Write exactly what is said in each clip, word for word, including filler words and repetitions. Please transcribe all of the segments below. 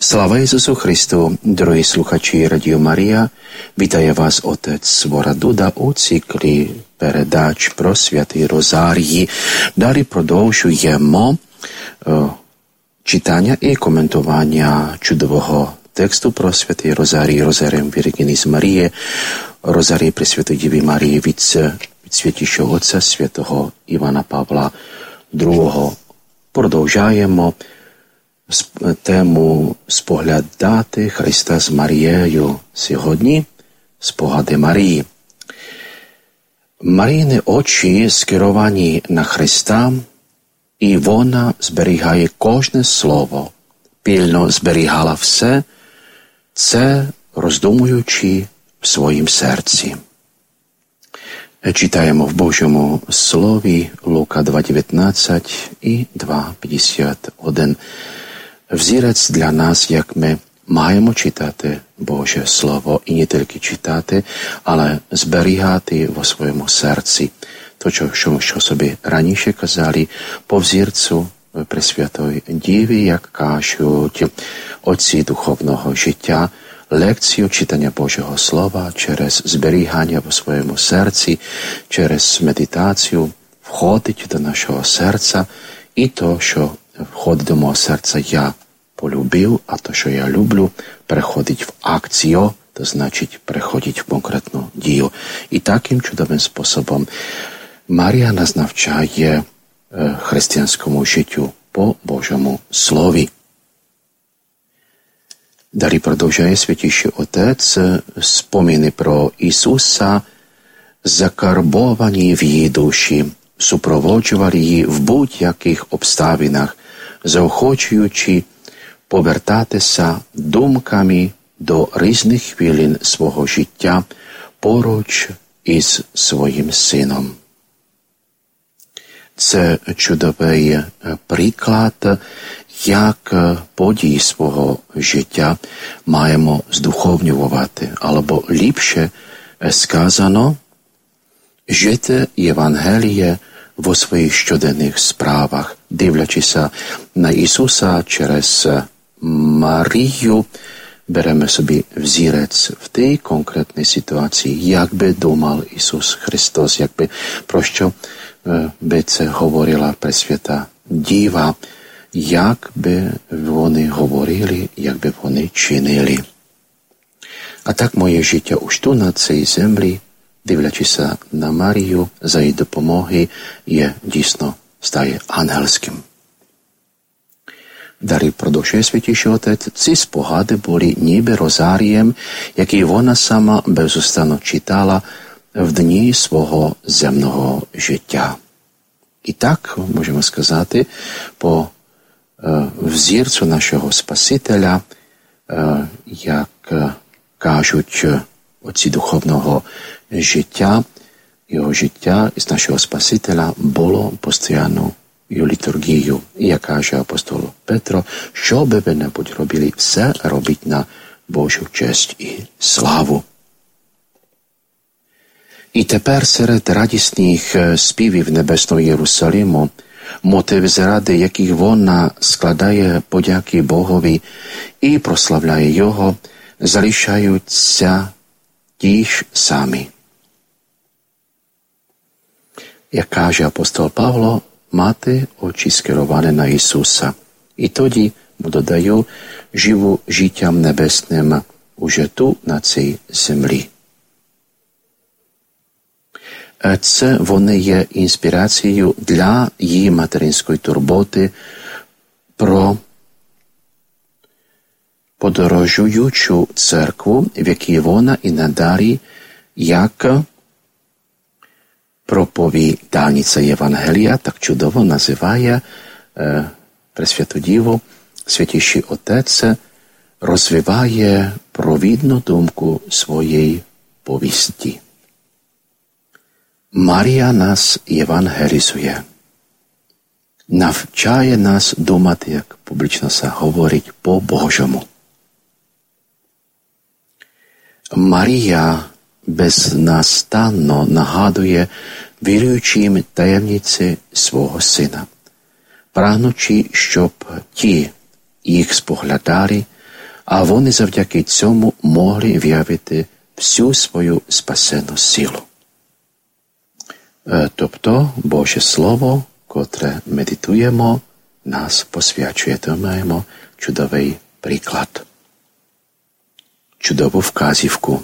Слава Ісусу Христу, дорогі слухачі Радіо Марія, вітає вас отець Свора Дуда у циклі передач про Святий Розарій. Далі продовжуємо е, читання і коментування чудового тексту про Святий Розарій, Розарієм Віргінії з Марії, Розарій Пресвятої Діви Марії від, від Святішого Отця Святого Івана Павла другого. Продовжаємо тему споглядати Христа з Марією. Сьогодні спогади Марії. Маріїни очі скеровані на Христа, і вона зберігає кожне слово, пильно зберігала все, це роздумуючи в своїм серці. Читаємо в Божому Слові Лука два дев'ятнадцять і два п'ятдесят один. Взірець для нас, як ми маємо читати Боже Слово, і не тільки читати, але зберігати в своєму серці. То, що, що собі раніше казали, по взірцю Пресвятої Діви, як кажуть отці духовного життя, лекцію читання Божого Слова через зберігання в своєму серці, через медитацію входить до нашого серця, і то, що входить до мого серця, я полюбив, а то, що я люблю, переходить в акцію, то значить переходить в конкретну дію. І таким чудовим способом Марія нас навчає е, християнському життю по Божому Слові. Далі продовжує Святіший Отець споміни про Ісуса, закарбовані в її душі, супроводжували її в будь-яких обставинах, заохочуючи повертатися думками до різних хвилин свого життя поруч із своїм сином. Це чудовий приклад, як події свого життя маємо здуховнювати, або ліпше сказано, жити Євангеліє в своїх щоденних справах, дивлячися на Ісуса через Марію, беремо собі взірець в тій конкретній ситуації, як би думав Ісус Христос, як би, про що би це говорила Пресвята Діва, як би вони говорили, як би вони чинили. А так моє життя уж тут на цій землі, дивлячися на Марію, за її допомоги, є дійсно стає ангельським. Далі продовжує Святіший Отець, ці спогади були ніби розарієм, який вона сама безустанно читала в дні свого земного життя. І так, можемо сказати, по е, взірцю нашого Спасителя, е, як е, кажуть отці духовного життя, його життя із нашого Спасителя було постійно літургією. І як каже апостол Петро, що би ви небудь робили, все робіть на Божу честь і славу. І тепер серед радісних співів Небесного Єрусалиму, мотиви, заради яких вона складає подяки Богові і прославляє Його, залишаються ті ж самі. Як каже апостол Павло, мати очі скеровані на Ісуса. І тоді му додаю, живу життям небесним уже тут, на цій землі. Це вони є інспірацією для її материнської турботи про подорожуючу церкву, в якій вона і надалі, як проповідальниця Євангелія, так чудово називає е, Пресвяту Діву, Святіший Отець, розвиває провідну думку своєї повісті. Марія нас євангелізує, навчає нас думати, як публічно се говорить, по-Божому. Марія безнастанно нагадує віруючим таємниці свого Сина, прагнучи, щоб ті їх споглядали, а вони завдяки цьому могли виявити всю свою спасенну силу. Тобто Боже Слово, котре медитуємо, нас посвячує. То маємо чудовий приклад, чудову вказівку.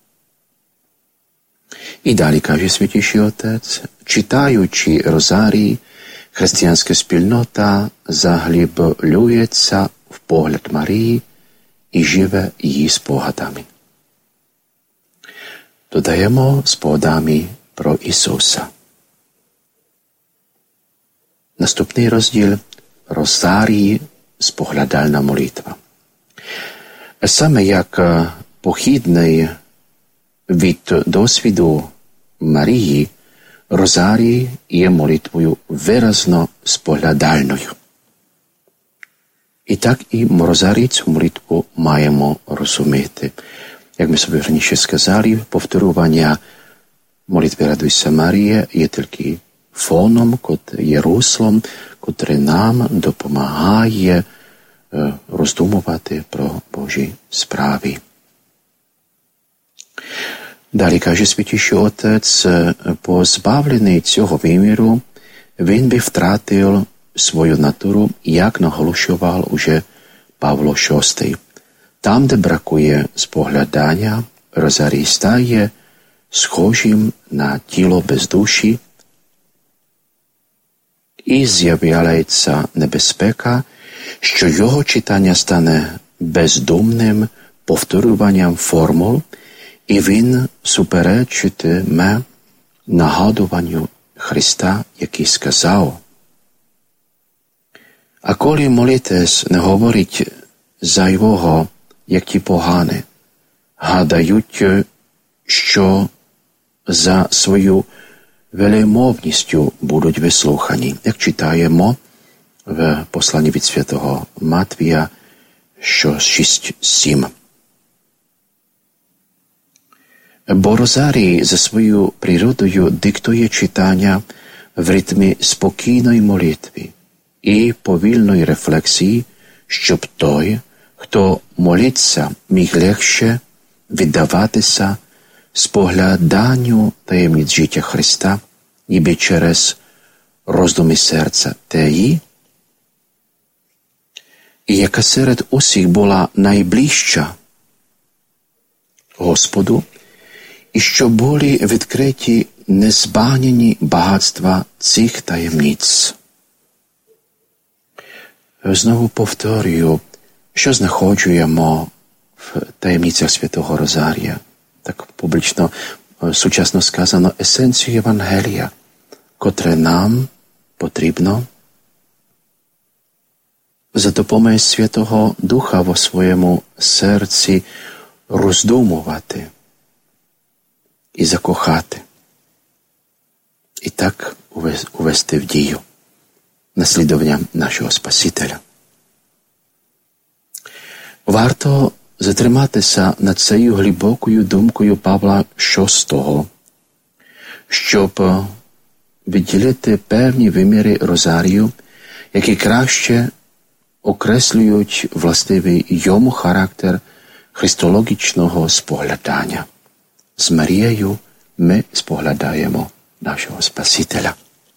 І далі каже Святіший Отець, читаючи розарій, християнська спільнота заглиблюється в погляд Марії і живе її спогадами. Додаємо спогадами про Ісуса. Наступний розділ – розарій, споглядальна молитва. Саме як похідний від досвіду Марії, розарій є молитвою виразно споглядальною. І так і розарій цю молитву маємо розуміти. Як ми собі раніше сказали, повторювання молитви «Радуйся, Марія» є тільки фоном, є руслом, котре нам допомагає роздумувати про Божі справи. Далі каже Святіший Отець, позбавлений цього виміру, він би втратив свою натуру, як наголошував уже Павло шостий. Там, де бракує споглядання, розарій стає схожим на тіло без душі, і з'являється небезпека, що його читання стане бездумним повторюванням формул, і він суперечитиме нагадуванню Христа, який сказав: «А коли молитесь, не говоріть зайвого, як ті погані, гадають, що за свою велемовністю будуть вислухані». Як читаємо в посланні від святого Матвія шість сім. Бо розарій за своєю природою диктує читання в ритмі спокійної молитви і повільної рефлексії, щоб той, хто молиться, міг легше віддаватися спогляданню таємниць життя Христа, ніби через роздуми серця теї, і яка серед усіх була найближча Господу, і що були відкриті незбагнені багатства цих таємниць. Знову повторюю, що знаходжуємо в таємницях Святого Розарія. Так публічно, сучасно сказано, есенцію Євангелія, котре нам потрібно за допомогою Святого Духа во своєму серці роздумувати і закохати. І так увести в дію наслідування нашого Спасителя. Варто затриматися над цією глибокою думкою Павла шостого, щоб відділити певні виміри розарію, які краще окреслюють властивий йому характер христологічного споглядання. З Марією ми споглядаємо нашого Спасителя.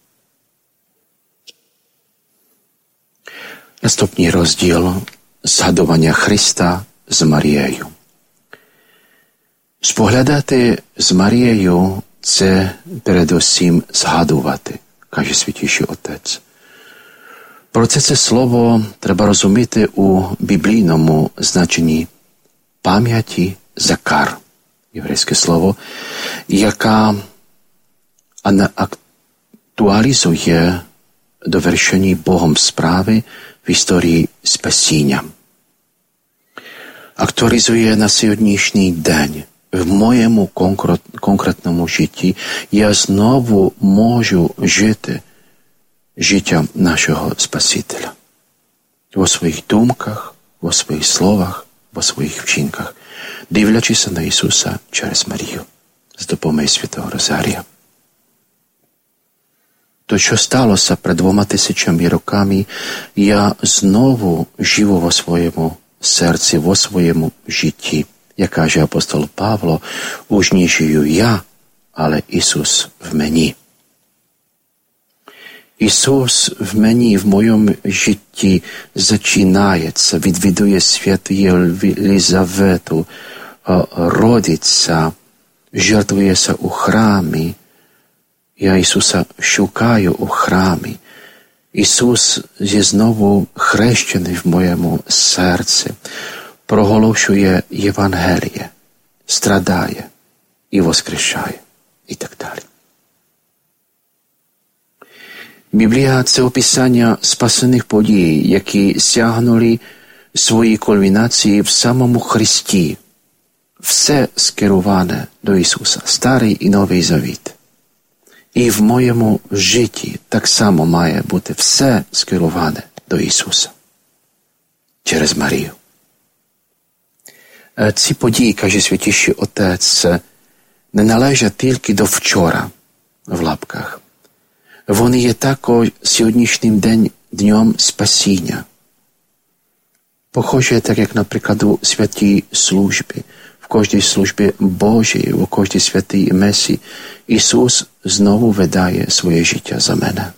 Наступний розділ – згадування Христа з Марією. Споглядати з Марією – це передусім згадувати, каже Святіший Отець. Про це це слово треба розуміти у біблійному значенні пам'яті закар, єврейське слово, яка актуалізує довершені Богом справи в історії спасіння. Актуалізує на сьогоднішній день. В моєму конкретному житті я знову можу жити життям нашого Спасителя. Во своїх думках, во своїх словах, во своїх вчинках, дивлячись на Ісуса через Марію, з допомогою Святого Розарія. То, що сталося перед двома тисячами роками, я знову живу во своєму серці, во своєму житті. Як каже апостол Павло, уж не жию я, але Ісус в мені. Ісус в мені, в моєму житті зачинається, відвідує святу Єлизавету, родиться, жертвується у храмі. Я Ісуса шукаю у храмі. Ісус є знову хрещений в моєму серці, проголошує Євангеліє, страдає і воскрешає, і так далі. Біблія – це описання спасених подій, які сягнули свої кульмінації в самому Христі. Все скероване до Ісуса, Старий і Новий Завіт. І в моєму житті так само має бути все скероване до Ісуса. Через Марію. Ці події, каже Святіший Отець, не належать тільки до вчора, в лапках. Вони є також сьогоднішнім день, днем спасіння. Похоже, так як, наприклад, у святій службі, в кожній службі Божій, у кожній святій месі, Ісус знову видає своє життя за мене.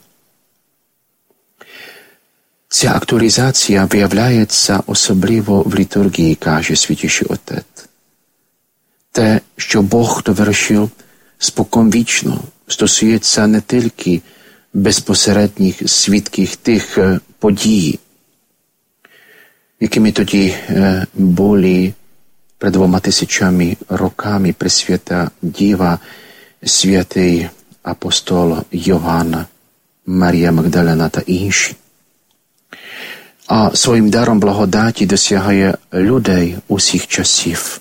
Ця актуалізація виявляється особливо в літургії, каже Святіший Отець. Те, що Бог довершив споконвічно, стосується не тільки безпосередніх свідків тих подій, якими тоді були перед двома тисячами роками Пресвята Діва, святий апостол Йоанн, Марія Магдалена та інші. А своїм даром благодаті досягає людей усіх часів.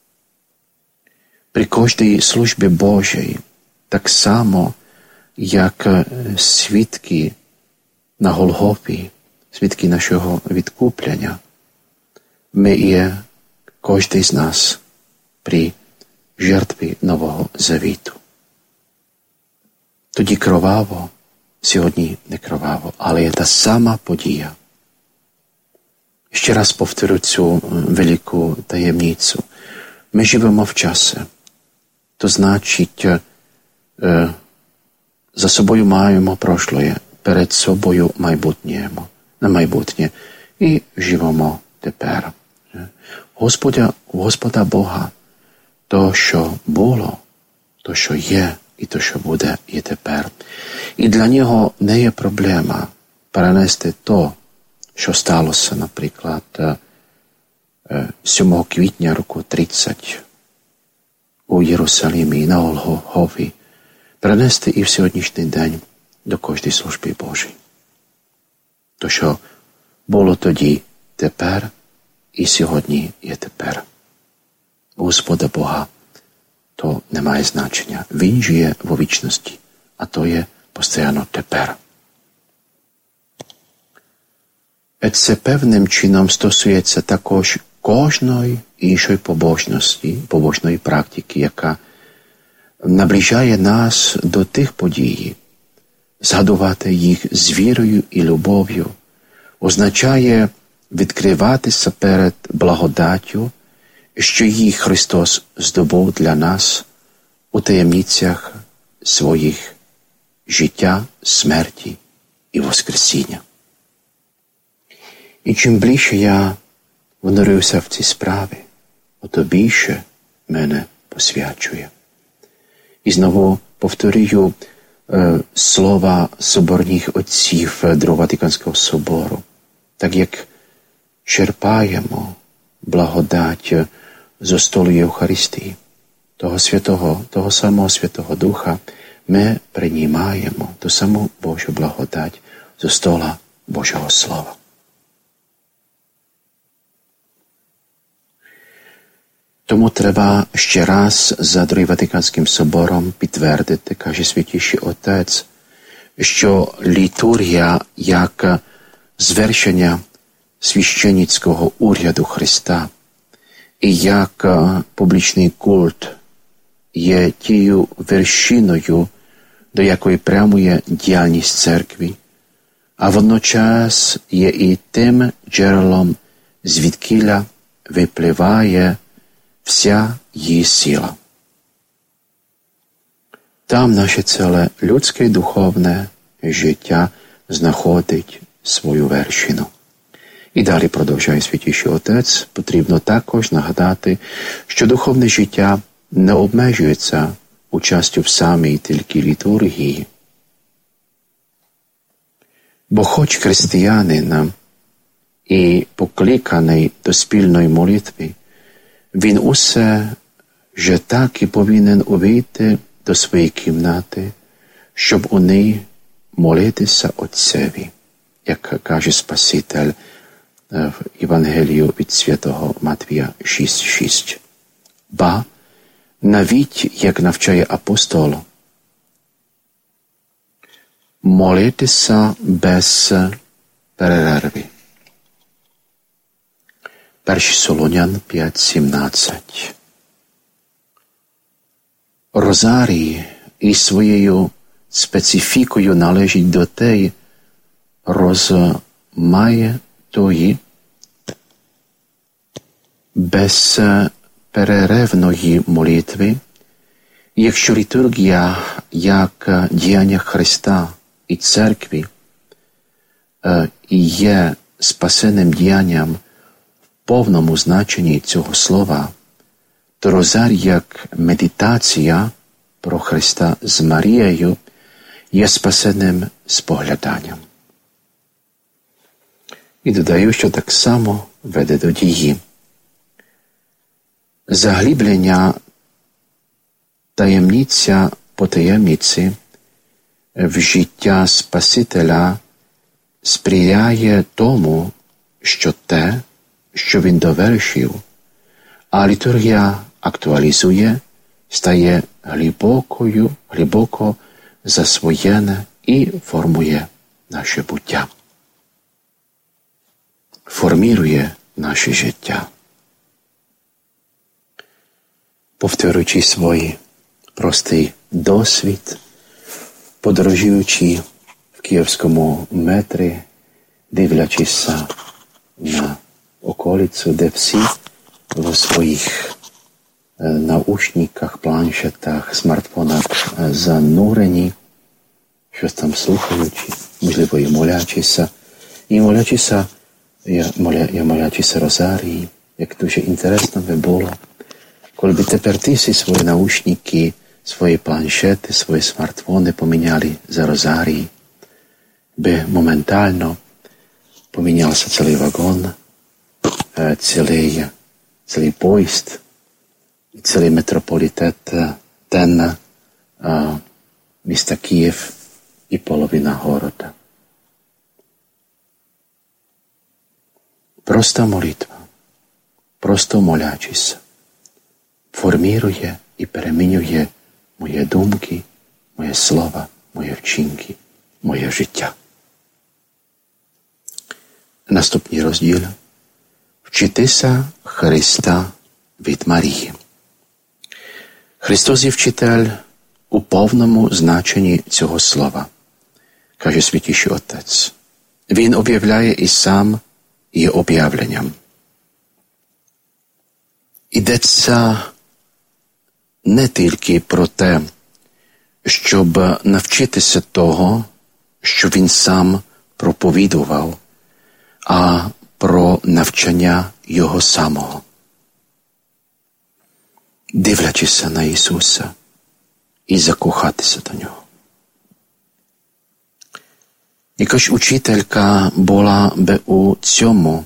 При кожній службі Божій, так само, як свідки на Голгофі, свідки нашого відкуплення, ми є, кожен з нас, при жертві Нового Завіту. Тоді кроваво, сьогодні не кроваво, але є та сама подія. Ще раз повторю цю велику таємницю. Ми живемо в часі. То значить, е, за собою маємо прошлое, перед собою майбутнє, на майбутнє. І живемо тепер. Господа, Господа Бога, то, що було, то, що є, і то, що буде, і тепер. І для нього не є проблема перенести то, що сталося, наприклад, сьомого квітня року тридцять у Єрусалимі на Голгофі, перенести і в сьогоднішній день до кожної служби Божої. То, що було тоді, тепер, і сьогодні є тепер. У Господа Бога то не має значення. Він живе в вічності, а то є постійно тепер. Це певним чином стосується також кожної іншої побожності, побожної практики, яка наближає нас до тих подій. Згадувати їх з вірою і любов'ю означає відкриватися перед благодаттю, що її Христос здобув для нас у таємницях своїх життя, смерті і воскресіння. І чим ближче я внурився в ці справи, то більше мене посвячує. І знову повторюю е, слова соборних отців Другого Ватиканського собору. Так як черпаємо благодать зо столу Євхаристії, того святого, того самого Святого Духа, ми приймаємо ту саму Божу благодать зо стола Божого Слова. Тому треба ще раз за Другим Ватиканським собором підтвердити, каже Святіший Отець, що літургія як звершення священницького уряду Христа і як публічний культ є тією вершиною, до якої прямує діяльність церкви, а водночас є і тим джерелом звідкіля випливає вся її сила. Там наше ціле людське і духовне життя знаходить свою вершину. І далі продовжує Святіший Отець, потрібно також нагадати, що духовне життя не обмежується участю в самій тільки літургії. Бо хоч християнин і покликаний до спільної молитви, він усе же так і повинен увійти до своєї кімнати, щоб у ній молитися Отцеві, як каже Спаситель в Євангелію від святого Матвія шість шість. Ба, навіть, як навчає апостол, молитися без перерви. Перший Солонян п'ять сімнадцять. Розарій із своєю специфікою належить до тієї розмаїтої, безперервної молитви, якщо літургія як діяння Христа і Церкви є спасенним діянням в повному значенні цього слова, то розарій як медитація про Христа з Марією є спасенним спогляданням. І додаю, що так само веде до дії. Заглиблення таємниця по таємниці в життя Спасителя сприяє тому, що те, що він довершив, а літургія актуалізує, стає глибокою, глибоко засвоєне і формує наше буття. Формірує наше життя. Повторюючи свій простий досвід, подорожуючи в київському метрі, дивлячись на околицю, де всі в своїх наушниках, планшетах, смартфонах занурені, щось там слухаючи, можливо, і молячися. І молячися, я, моля, я молячися розарії, як дуже інтересно би було, коли б тепер ті всі свої наушники, свої планшети, свої смартфони поміняли за розарії, би моментально помінявся цілий вагон, цілий, цілий поїзд, цілий метрополітет ten міста Київ і половина города. Проста молитва, просто молячись, формірує і перемінює мої думки, моє слова, мої вчинки, моє життя. Наступний розділ. Вчитися Христа від Марії. Христос є вчитель у повному значенні цього слова, каже Святіший Отець. Він об'являє і сам є об'явленням. Йдеться не тільки про те, щоб навчитися того, що він сам проповідував, а про навчання його самого. Дивлячися на Ісуса і закохатися до Нього. Якась учителька була би у цьому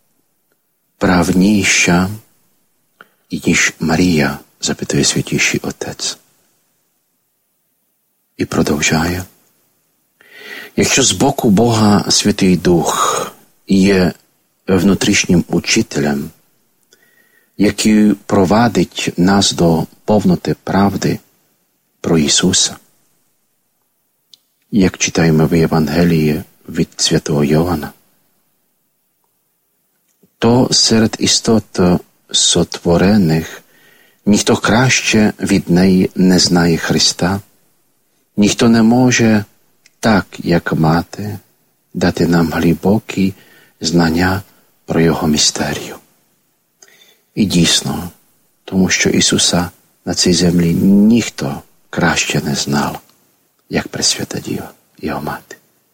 правніша, ніж Марія, запитує Святіший Отець. І продовжує. Якщо з боку Бога Святий Дух є внутрішнім учителем, який провадить нас до повноти правди про Ісуса, як читаємо в Євангелії від святого Йоанна, то серед істот сотворених ніхто краще від неї не знає Христа, ніхто не може так, як мати, дати нам глибокі знання про його містерію. І дійсно, тому що Ісуса на цій землі ніхто краще не знав, як Пресвята Діва, його мати.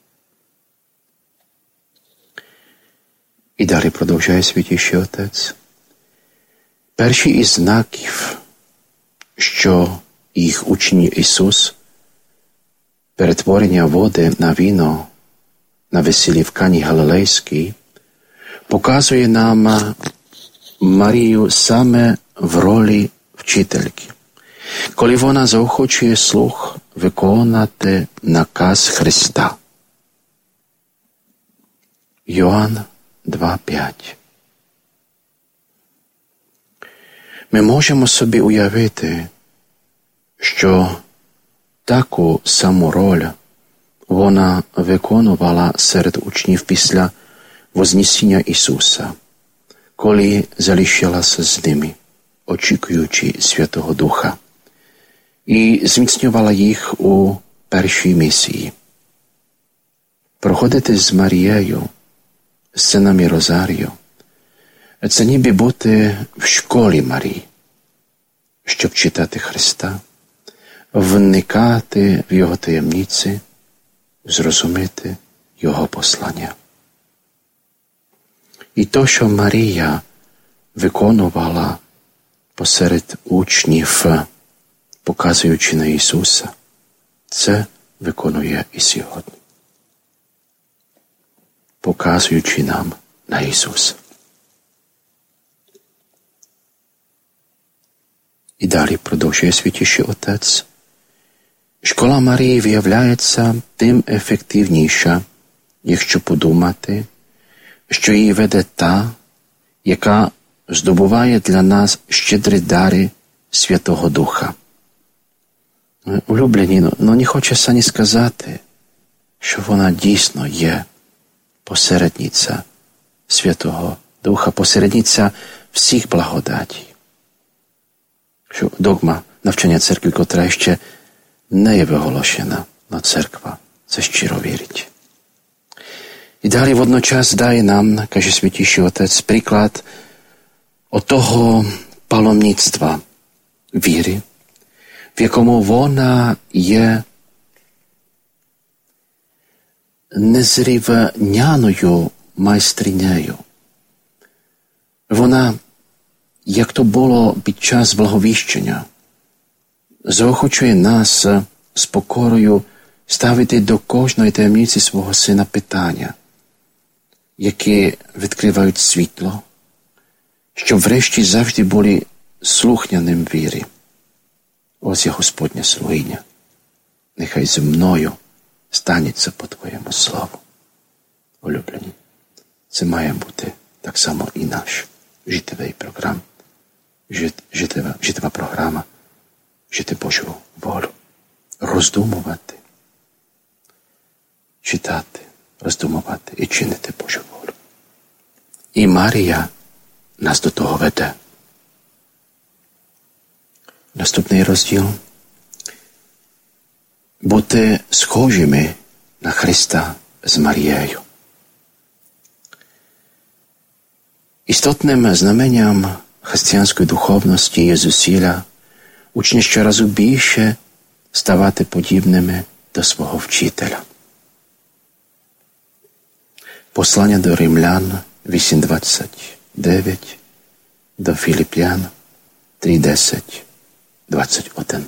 І далі продовжує Святіший Отець. Перші із знаків, що їх учинив Ісус, перетворення води на віно на весіллі в Кані Галилейській, показує нам Марію саме в ролі вчительки, коли вона заохочує слух виконати наказ Христа. Йоанн два п'ять. Ми можемо собі уявити, що таку саму роль вона виконувала серед учнів після Вознесіння Ісуса, коли залишилася з ними, очікуючи Святого Духа, і зміцнювала їх у першій місії. Проходити з Марією, сценами Розарію, це ніби бути в школі Марії, щоб читати Христа, вникати в Його таємниці, зрозуміти Його послання. І то, що Марія виконувала посеред учнів, показуючи на Ісуса, це виконує і сьогодні, показуючи нам на Ісуса. І далі продовжує Святіший Отець. Школа Марії виявляється тим ефективніша, якщо подумати, що її веде та, яка здобуває для нас щедрі дари Святого Духа. Улюблені, ну не хочеться ні сказати, що вона дійсно є посередниця Святого Духа, посередниця всіх благодатів. Що догма навчання церкви, котра ще не є виголошена, но церква це щиро вірить. І далі водночас дає нам, каже Святіший Отець, приклад отого паломництва віри, в якому вона є незрівняною майстринею. Вона, як то було під час благовіщення, заохочує нас з покорою ставити до кожної таємниці свого Сина питання, які відкривають світло, щоб врешті завжди були слухняним вірі. Ось є Господня слугиня. Нехай зі мною станеться по Твоєму слову. Улюблені, це має бути так само і наш життєвий програм, жит, життєва, життєва програма, жити Божу волю, роздумувати, читати, роздумувати і чинити Божу волю. І Марія нас до того веде. Наступний розділ. Бути схожими на Христа з Марією. Істотним знаменням християнської духовності є зусилля учні щоразу більше ставати подібними до свого вчителя. Послання до Римлян вісім двадцять дев'ять, до Філіп'ян три десять двадцять один.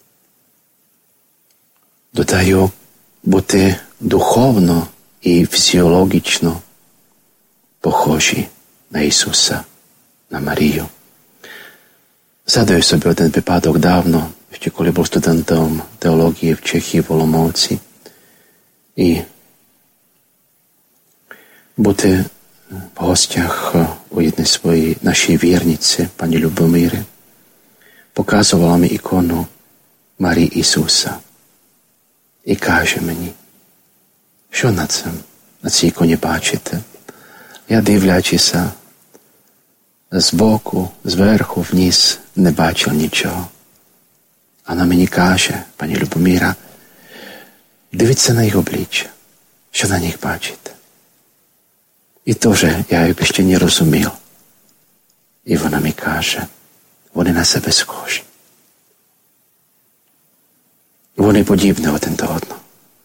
Додаю, бути духовно і фізіологічно похожі на Ісуса, на Марію. Згадую собі один випадок давно, ще коли був студентом теології в Чехії, в Оломовці. І бути в гостях у одній своїй нашій вірниці, пані Любомири, показувала мені ікону Марії Ісуса. І каже мені, що на цим, на цій іконі бачите? Я, дивлячися збоку, зверху, вниз, не бачив нічого. Вона мені каже, пані Любомира, дивіться на їх обличчя, що на них бачите. І то, že я їй ще не розумів. І вона mi каже, вони на себе схожі. Вони подібні один до одного.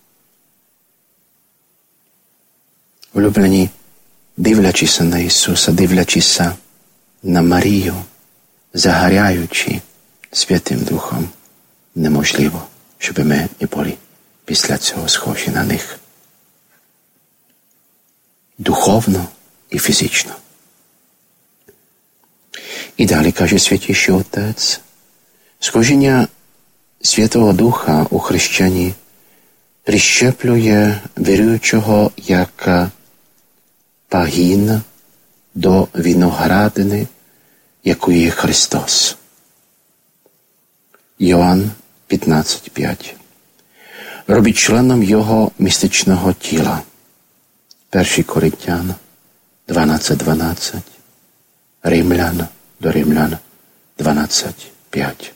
Улюблені, дивлячися на Ісуса, дивлячися на Марію, загоряючи Святим Духом, неможливо, щоб ми не були після цього схожі на них. Духовно і фізично. І далі каже Святіший Отець, схожіння Святого Духа у хрещенні прищеплює віруючого як пагін до виноградини, якою є Христос. Йоанн п'ятнадцять п'ять. Робить членом Його містичного тіла. Перший Коринтян дванадцять дванадцять. Римлян до Римлян дванадцять п'ять.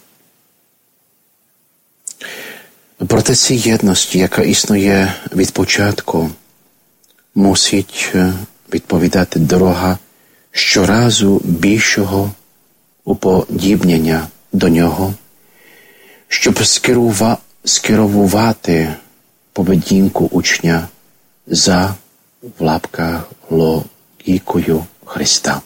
Проте цій єдності, яка існує від початку, мусить відповідати дорога щоразу більшого уподібнення до нього, щоб скерува... скерувати поведінку учня за в лапках логікою Христа.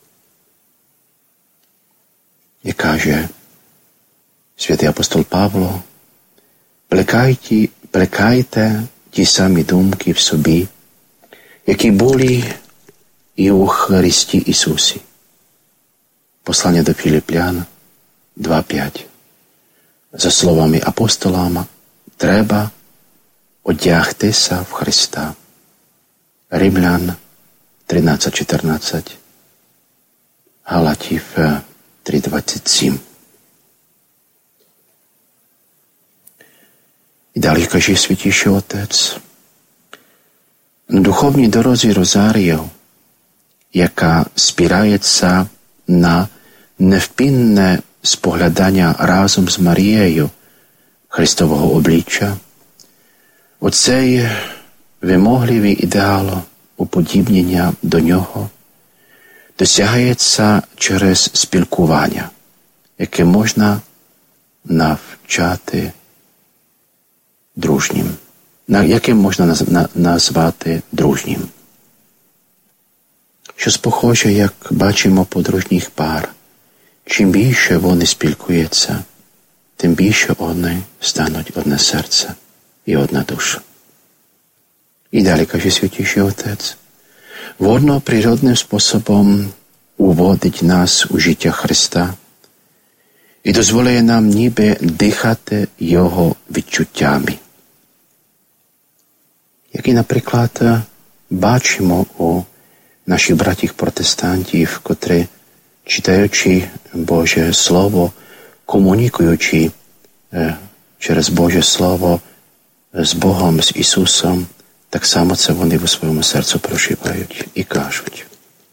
І каже святий апостол Павло, плекайте, плекайте ті самі думки в собі, які були і у Христі Ісусі. Послання до Філіп'ян два п'ять. За словами апостолами, треба одягтися в Христа. Римлян тринадцять чотирнадцять. Галатів три двадцять сім. І далі каже Святіший Отець, на духовній дорозі Розарію, яка спирається на невпинне споглядання разом з Марією Христового обличчя, оцей вимогливий ідеал уподібнення до нього досягається через спілкування, яке можна навчати дружнім, яке можна назвати дружнім. Щось похоже, як бачимо подружніх пар. Чим більше вони спілкуються, тим більше вони стануть одне серце і одна душа. І далі каже Святіший Отець, воно природним способом уводить нас у життя Христа і дозволяє нам ніби дихати Його відчуттями. Які, наприклад, бачимо у наших братів-протестантів, котрі, читаючи Боже Слово, комунікуючи е, через Боже Слово з Богом, з Ісусом, так само це вони у своєму серцю проживають і кажуть.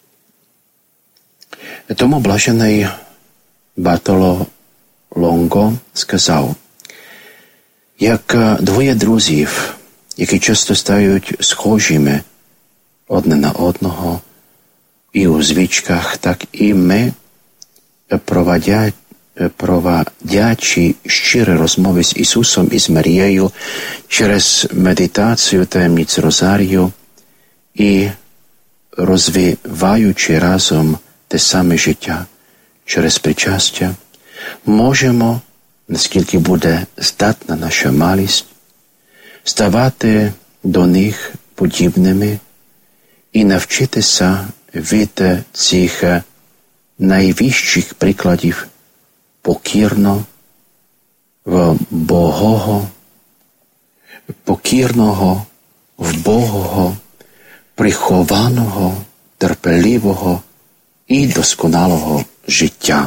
Тому блажений Бартоло Лонго сказав, як двоє друзів, які часто стають схожими одне на одного і у звичках, так і ми, проводять, проводячи щирі розмови з Ісусом і з Марією через медитацію таємниць Розарію і розвиваючи разом те саме життя через причастя, можемо, наскільки буде здатна наша малість, ставати до них подібними і навчитися від цих найвищих прикладів покірно, вбогого, покірного, вбогого, прихованого, терпеливого і досконалого життя.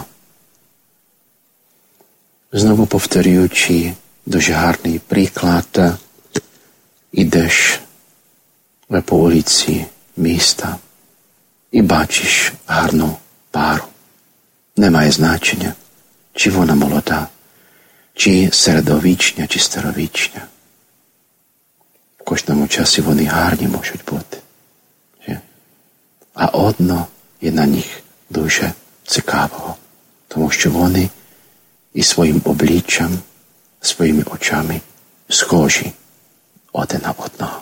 Знову повторюючи дуже гарний приклад, ідеш по вулиці міста і бачиш гарну пару. Немає значення, чи вона молода, чи середовічня, чи старовічня. В кожному часі вони гарні можуть бути. А одно є на них дуже цікавого, тому що вони і своїм обличчям, своїми очами схожі один на одного.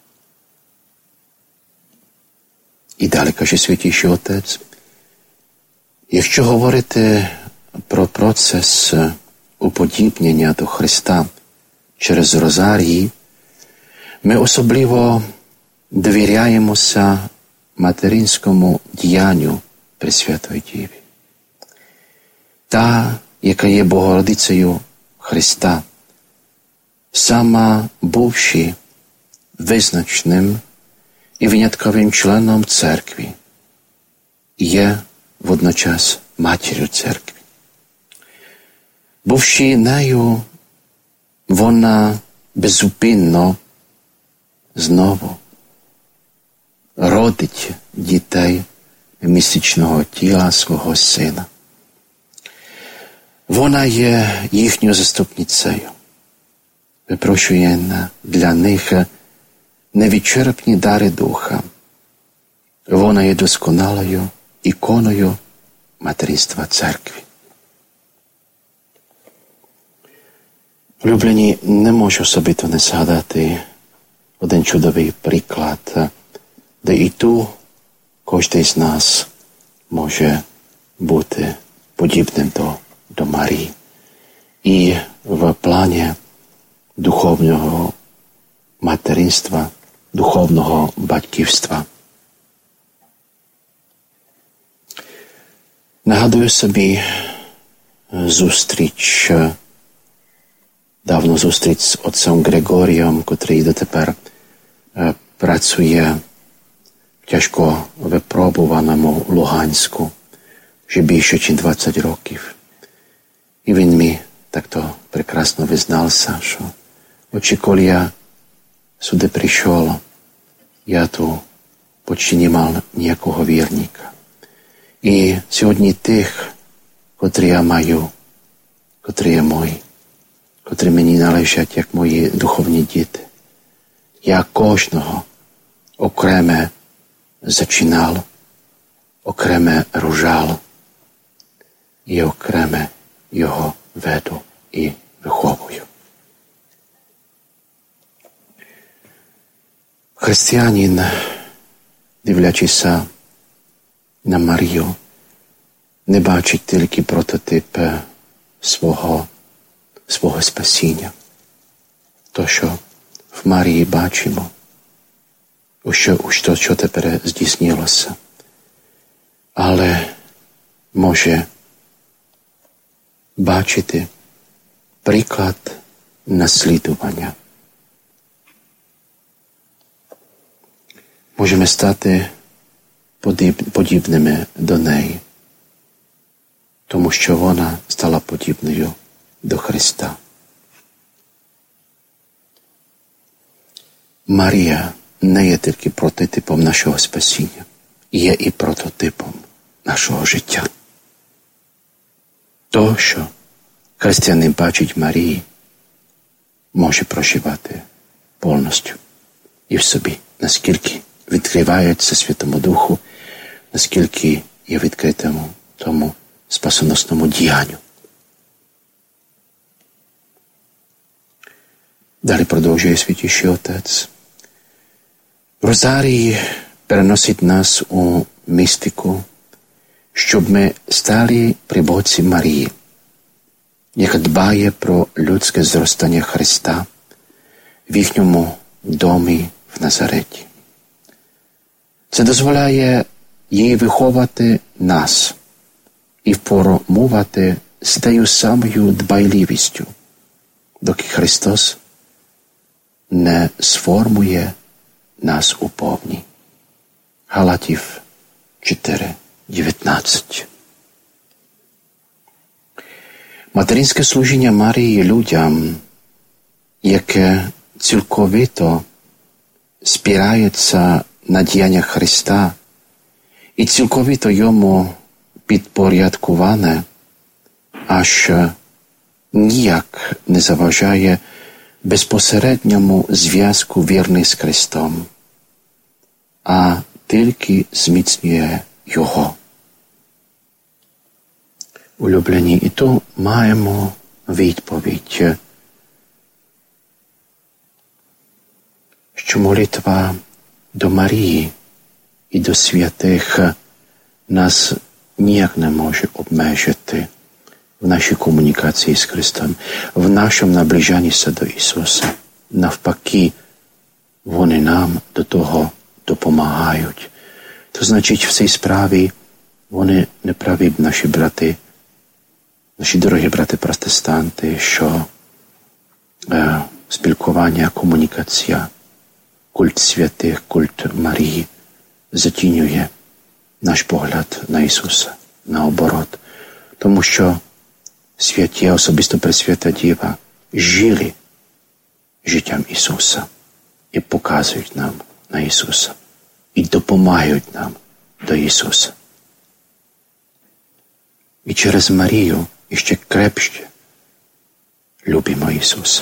І далі каже Святіший Отець, якщо говорити про процес уподібнення до Христа через розарії, ми особливо довіряємося материнському діянню Пресвятої Діви. Та, яка є Богородицею Христа, сама бувши визначним і винятковим членом церкви, є водночас матір'ю церкви. Бувши нею, вона беззупинно знову родить дітей місячного тіла свого сина. Вона є їхньою заступницею, випрошує для них невичерпні дари Духа. Вона є досконалою іконою материнства церкви. Улюблені, не можу особисто не згадати один чудовий приклад, де і ту кожен з нас може бути подібним до, до Марії. І в плані духовного материнства, духовного батьківства. Нагадую собі зустріч, давно зустріч з отцем Григорієм, котрий дотепер працює в тяжко випробуваному Луганську вже більше, ніж двадцять років. І він мені так-то прекрасно визнався, що очі, коли я сюди прийшов, я тут почти не мав ніякого вірника. І сьогодні тих, котрі я маю, котрі є мої, котрі мені належать, як мої духовні діти, я кожного окреме зачинав, окреме ружав і окреме його веду і виховую. Християнин, дивлячися на Марію, не бачить тільки прототип свого, свого спасіння. То, що в Марії бачимо, у що, у що, що тепер здійснилося. Але може бачити приклад наслідування. Можемо стати подібними до неї, тому що вона стала подібною до Христа. Марія не є тільки прототипом нашого спасіння, є і прототипом нашого життя. То, що християнин бачить Марії, може проживати повністю і в собі, наскільки відкривається Святому Духу, наскільки є відкритому тому спасоносному діянню. Далі продовжує Святіший Отець. Розарій переносить нас у містику, щоб ми стали при боці Марії, яка дбає про людське зростання Христа в їхньому домі в Назареті. Це дозволяє їй виховати нас і формувати з тією самою дбайливістю, доки Христос не сформує нас у повні. Галатів чотири дев'ятнадцять. Материнське служіння Марії людям, яке цілковито спирається на діяння Христа і цілковито йому підпорядкуване, аж ніяк не заважає безпосередньому зв'язку вірний з Христом, а тільки зміцнює його. Улюблені, і то маємо відповідь, що молитва до Марії і до святих нас ніяк не може обмежити в нашій комунікації з Христом, в нашому наближанні до Ісуса. Навпаки, вони нам до того допомагають. То значить, в цій справі вони не праві наші брати, наші дорогі брати-протестанти, що е, спілкування, комунікація, культ святих, культ Марії затінює наш погляд на Ісуса, наоборот. Тому що святі, особисто Пресвята Діва, жили життям Ісуса і показують нам на Ісуса, і допомагають нам до Ісуса. І через Марію іще крепше любимо Ісуса.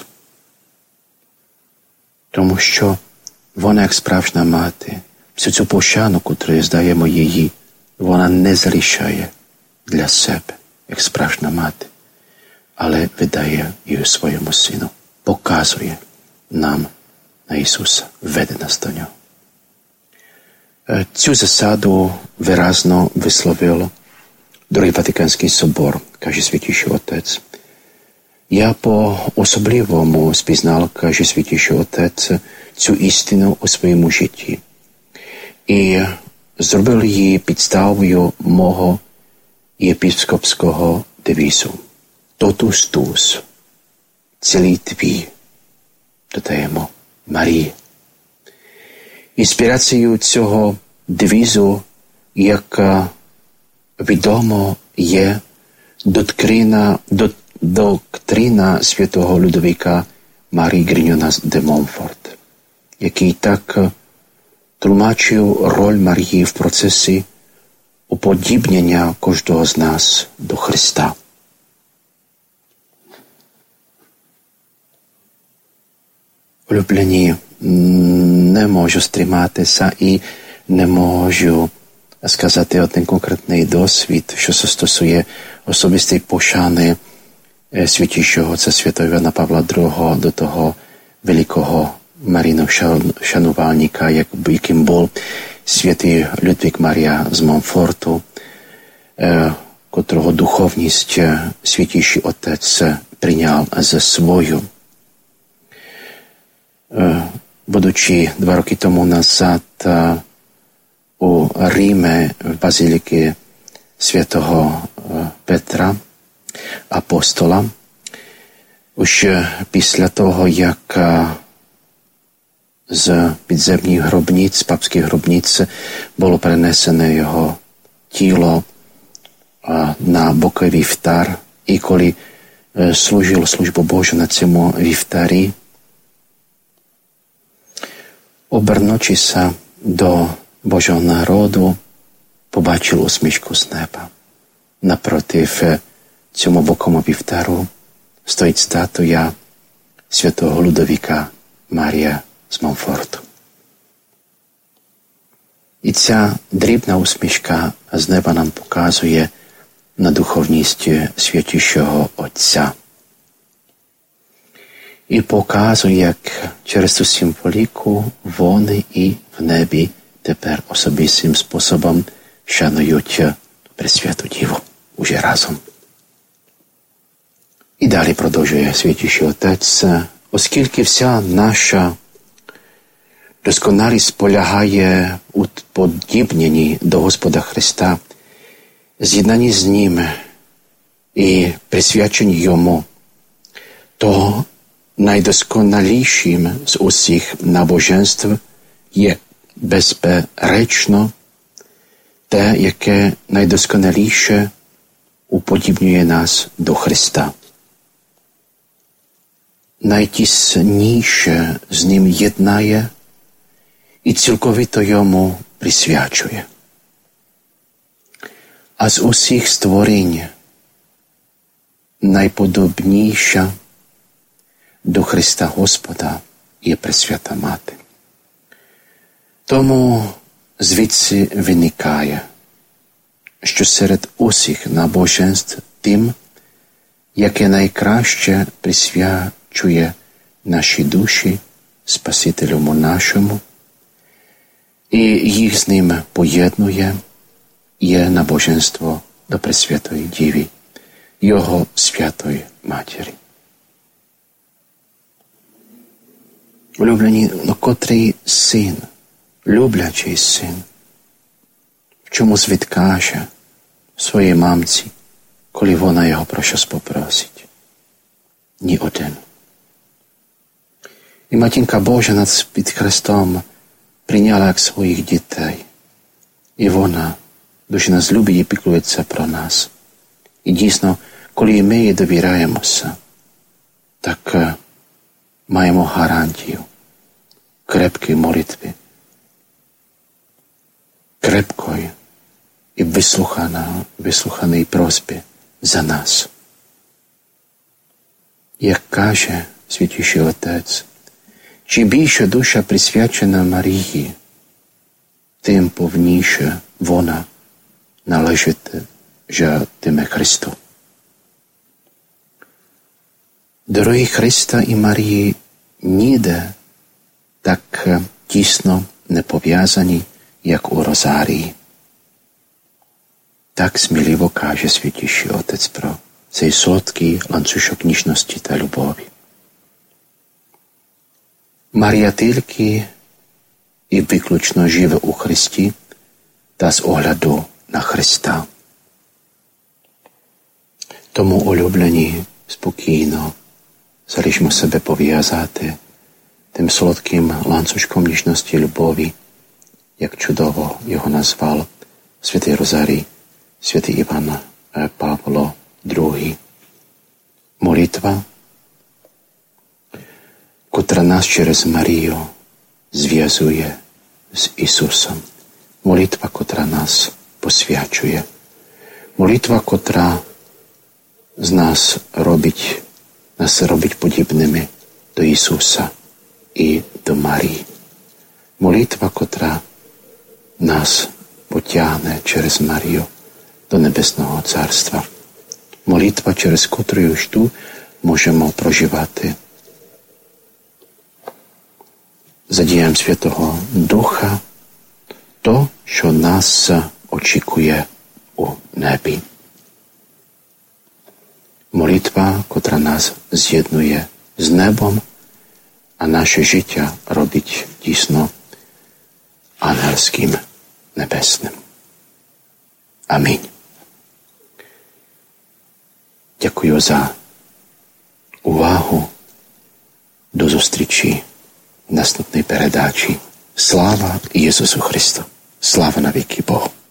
Тому що вона, як справжня мати, всю цю пошану, котру здаємо їй, вона не залишає для себе, як справжня мати, але видає її своєму сину, показує нам на Ісуса, веде нас до Нього. Цю засаду виразно висловив Другий Ватиканський собор, каже Святіший Отець. Я по-особливому спізнав, каже Святіший Отець, цю істину у своєму житті. І зробив її підставою мого єпископського девізу. Totus tuus, цілий твій, додаємо Марії. Інспірацією цього девізу, як відомо, є доктрина, доктрина святого Людовіка Марії Гріньона де Монфорт, який так тлумачив роль Марії в процесі уподібнення кожного з нас до Христа. Улюблені, не можу стриматися і не можу сказати один конкретний досвід, що стосує особистої пошани святішого отця святого Івана Павла другого до того великого Марійного шанувальника, яким був святий Людвік Марія з Монфорту, котрого духовність святіший отець прийняв за свою. Будучи два роки тому назад у Римі в базиліки святого Петра, апостола, уж після того, як з підземних гробниць, з папських гробниць, було перенесене його тіло на боковий вівтар, і коли служив службу Божу на цьому вівтарі, обернучися до Божого народу, побачив усмішку з неба. Напротив цьому боковому вівтару стоїть статуя святого Людовіка Марія з Монфорту. І ця дрібна усмішка з неба нам показує на духовність святішого Отця. І показує, як через цю символіку вони і в небі тепер особистим способом шанують Пресвяту Діву уже разом. І далі продовжує Святіший Отець, оскільки вся наша досконалість полягає у подібненні до Господа Христа, з'єднанні з Ним і присвяченні Йому, то найдосконалішим з усіх набоженств є безперечно те, яке найдосконаліше уподібнює нас до Христа. Найтісніше з Ним єднає і цілковито Йому присвячує. А з усіх створінь найподобніша до Христа Господа є Пресвята Мати. Тому Звідси виникає, що серед усіх набоженств тим, яке найкраще присвячує наші душі Спасителю нашому, і їх з ним поєднує, є набоженство до Пресвятої Діви, Його святої Матері. Улюблені, но котрий син, люблячий син, в чомусь відкаже своїй мамці, коли вона його про щось попросить? Ні один. І Матінка Божа нас під Христом прийняла як своїх дітей. І вона дуже нас любить і піклується про нас. І дійсно, коли ми їй довіряємося, так маємо гарантію крепкої молитви, крепкої і вислуханої просьби за нас. Як каже Святіший Отець, чим більше душа присвячена Марії, тим повніше вона належить житиме Христу. Дорогі Христа і Марії ніде так тісно не пов'язані, як у Розарії. Так сміливо каже Святіший Отець про цей солодкий ланцюжок ніжності та любові. Марія тільки і виключно живе у Христі та з огляду на Христа. Тому, улюблені, спокійно залишмо себе пов'язати тим солодким ланцюжком ніжності і любові, як чудово його назвав Святий Розарій, Святий Іван Павло другий. Молитва, котра нас через Марію зв'язує з Ісусом. Молитва, котра нас посвячує. Молитва, котра з нас робить, нас робить подібними до Ісуса і до Марії. Молитва, котра нас потягне через Марію до Небесного Царства. Молитва, через котру жду можемо проживати за діям Святого Духа то, що нас очікує у небі. Молитва, котра нас з'єднує з небом, а наше життя робить дійсно ангельським, небесним. Амінь. Дякую за увагу. До зустрічі в наступній передачі. Слава Ісусу Христу! Слава навіки Богу!